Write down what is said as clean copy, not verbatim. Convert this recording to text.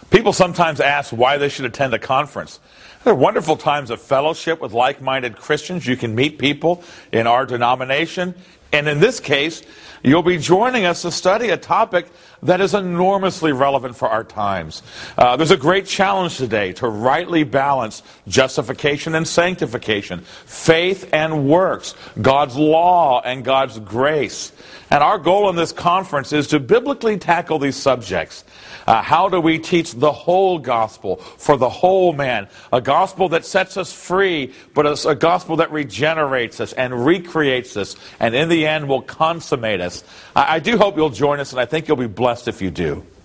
People sometimes ask why they should attend a conference. There are wonderful times of fellowship with like-minded Christians. You can meet people in our denomination. And in this case, you'll be joining us to study a topic that is enormously relevant for our times. There's a great challenge today to rightly balance justification and sanctification, faith and works, God's law and God's grace. And our goal in this conference is to biblically tackle these subjects. How do we teach the whole gospel for the whole man? A gospel that sets us free, but it's a gospel that regenerates us and recreates us, and in the end will consummate us. I do hope you'll join us, and I think you'll be blessed if you do.